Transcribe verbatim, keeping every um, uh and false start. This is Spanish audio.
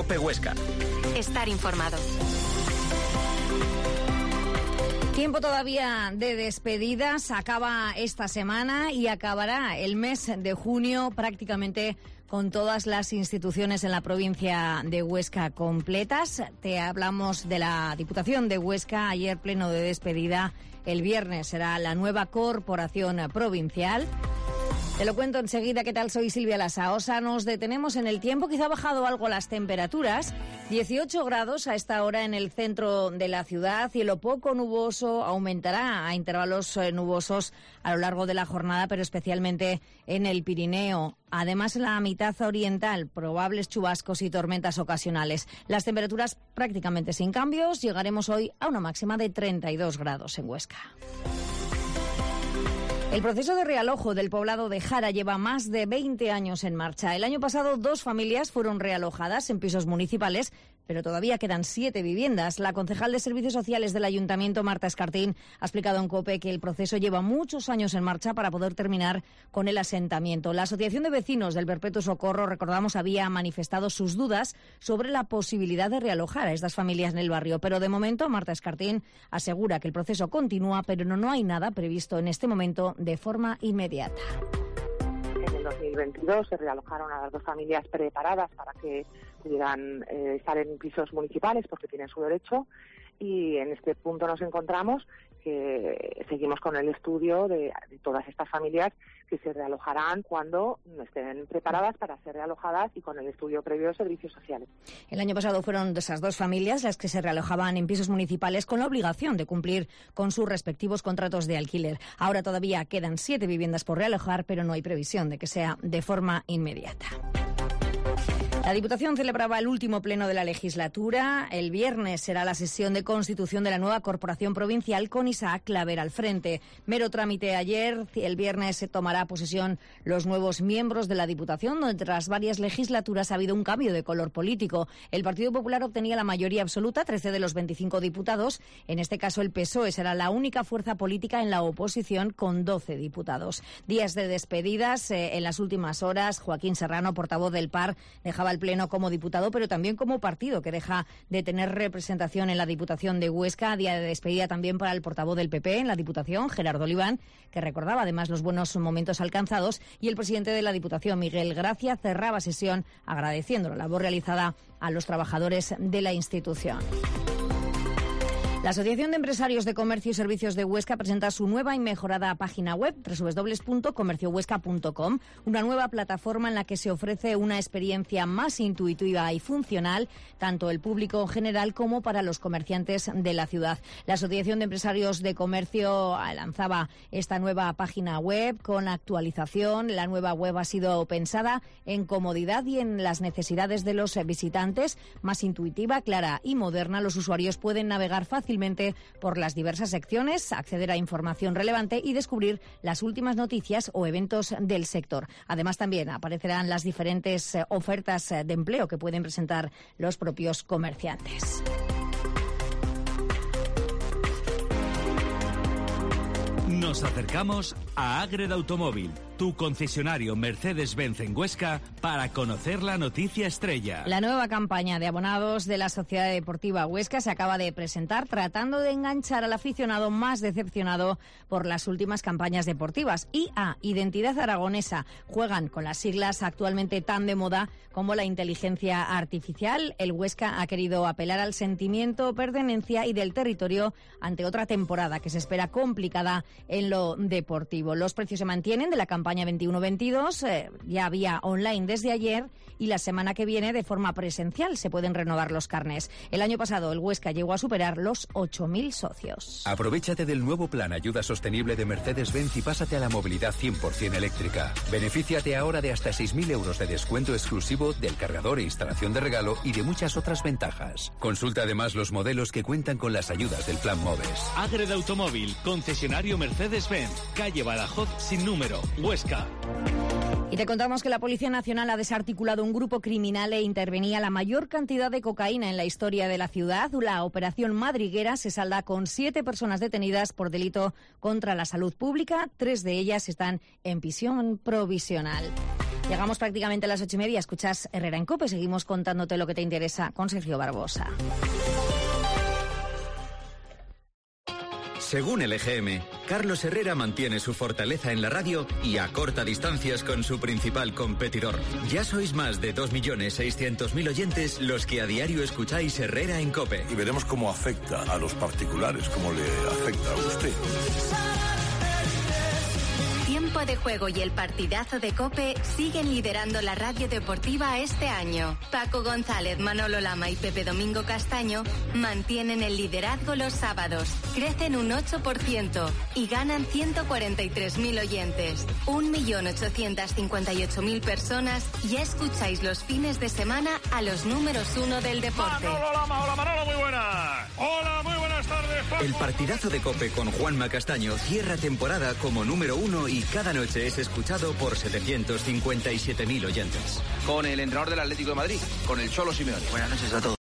COPE Huesca. Estar informado. Tiempo todavía de despedidas, acaba esta semana y acabará el mes de junio prácticamente con todas las instituciones en la provincia de Huesca completas. Te hablamos de la Diputación de Huesca, ayer pleno de despedida, el viernes será la nueva corporación provincial. Te lo cuento enseguida. ¿Qué tal? Soy Silvia Lasaosa. Nos detenemos en el tiempo. Quizá ha bajado algo las temperaturas. dieciocho grados a esta hora en el centro de la ciudad. Cielo poco nuboso, aumentará a intervalos nubosos a lo largo de la jornada, pero especialmente en el Pirineo. Además, en la mitad oriental, probables chubascos y tormentas ocasionales. Las temperaturas prácticamente sin cambios. Llegaremos hoy a una máxima de treinta y dos grados en Huesca. El proceso de realojo del poblado de Jara lleva más de veinte años en marcha. El año pasado, dos familias fueron realojadas en pisos municipales, pero todavía quedan siete viviendas. La concejal de Servicios Sociales del Ayuntamiento, Marta Escartín, ha explicado en COPE que el proceso lleva muchos años en marcha para poder terminar con el asentamiento. La Asociación de Vecinos del Perpetuo Socorro, recordamos, había manifestado sus dudas sobre la posibilidad de realojar a estas familias en el barrio. Pero de momento, Marta Escartín asegura que el proceso continúa, pero no, no hay nada previsto en este momento de forma inmediata. En el dos mil veintidós se realojaron a las dos familias preparadas para que pudieran eh, estar en pisos municipales porque tienen su derecho, y en este punto nos encontramos que seguimos con el estudio de, de todas estas familias que se realojarán cuando estén preparadas para ser realojadas y con el estudio previo de servicios sociales. El año pasado fueron esas dos familias las que se realojaban en pisos municipales con la obligación de cumplir con sus respectivos contratos de alquiler. Ahora todavía quedan siete viviendas por realojar, pero no hay previsión de que sea de forma inmediata. La Diputación celebraba el último pleno de la legislatura. El viernes será la sesión de constitución de la nueva corporación provincial con Isaac Claver al frente. Mero trámite ayer. El viernes se tomará posesión los nuevos miembros de la Diputación, donde tras varias legislaturas ha habido un cambio de color político. El Partido Popular obtenía la mayoría absoluta, trece de los veinticinco diputados. En este caso, el P S O E será la única fuerza política en la oposición con doce diputados. Días de despedidas. Eh, en las últimas horas, Joaquín Serrano, portavoz del P A R, dejaba el Pleno como diputado, pero también como partido que deja de tener representación en la Diputación de Huesca. Día de despedida también para el portavoz del P P en la Diputación, Gerardo Oliván, que recordaba además los buenos momentos alcanzados, y el presidente de la Diputación, Miguel Gracia, cerraba sesión agradeciendo la labor realizada a los trabajadores de la institución. La Asociación de Empresarios de Comercio y Servicios de Huesca presenta su nueva y mejorada página web, doble u doble u doble u punto comercio huesca punto com, una nueva plataforma en la que se ofrece una experiencia más intuitiva y funcional, tanto el público en general como para los comerciantes de la ciudad. La Asociación de Empresarios de Comercio lanzaba esta nueva página web con actualización. La nueva web ha sido pensada en comodidad y en las necesidades de los visitantes, más intuitiva, clara y moderna. Los usuarios pueden navegar fácilmente por las diversas secciones, acceder a información relevante y descubrir las últimas noticias o eventos del sector. Además, también aparecerán las diferentes ofertas de empleo que pueden presentar los propios comerciantes. Nos acercamos a Ágreda Automóvil, tu concesionario Mercedes-Benz en Huesca, para conocer la noticia estrella. La nueva campaña de abonados de la Sociedad Deportiva Huesca se acaba de presentar, tratando de enganchar al aficionado más decepcionado por las últimas campañas deportivas. I A, Identidad Aragonesa, juegan con las siglas actualmente tan de moda como la inteligencia artificial. El Huesca ha querido apelar al sentimiento, pertenencia y del territorio ante otra temporada que se espera complicada en lo deportivo. Los precios se mantienen de la campaña veintiuno veintidós, eh, ya había online desde ayer, y la semana que viene de forma presencial se pueden renovar los carnés. El año pasado el Huesca llegó a superar los ocho mil socios. Aprovéchate del nuevo plan Ayuda Sostenible de Mercedes-Benz y pásate a la movilidad cien por ciento eléctrica. Benefíciate ahora de hasta seis mil euros de descuento exclusivo del cargador e instalación de regalo y de muchas otras ventajas. Consulta además los modelos que cuentan con las ayudas del plan MOVES. Ágreda Automóvil, concesionario Mercedes-Benz, calle Badajoz sin número, Huesca. Y te contamos que la Policía Nacional ha desarticulado un grupo criminal e intervenía la mayor cantidad de cocaína en la historia de la ciudad. La operación Madriguera se salda con siete personas detenidas por delito contra la salud pública. Tres de ellas están en prisión provisional. Llegamos prácticamente a las ocho y media. Escuchas Herrera en COPE. Seguimos contándote lo que te interesa con Sergio Barbosa. Según el E G M, Carlos Herrera mantiene su fortaleza en la radio y acorta distancias con su principal competidor. Ya sois más de dos millones seiscientos mil oyentes los que a diario escucháis Herrera en COPE. Y veremos cómo afecta a los particulares, cómo le afecta a usted. Tiempo de Juego y el partidazo de COPE siguen liderando la radio deportiva este año. Paco González, Manolo Lama y Pepe Domingo Castaño mantienen el liderazgo los sábados, crecen un ocho por ciento y ganan ciento cuarenta y tres mil oyentes. un millón ochocientos cincuenta y ocho mil personas ya escucháis los fines de semana a los números uno del deporte. Manolo Lama, hola Manolo, muy buenas. Hola, muy buenas tardes, Paco. El partidazo de COPE con Juanma Castaño cierra temporada como número uno y cada noche es escuchado por setecientos cincuenta y siete mil oyentes. Con el entrenador del Atlético de Madrid, con el Cholo Simeone. Buenas noches a todos.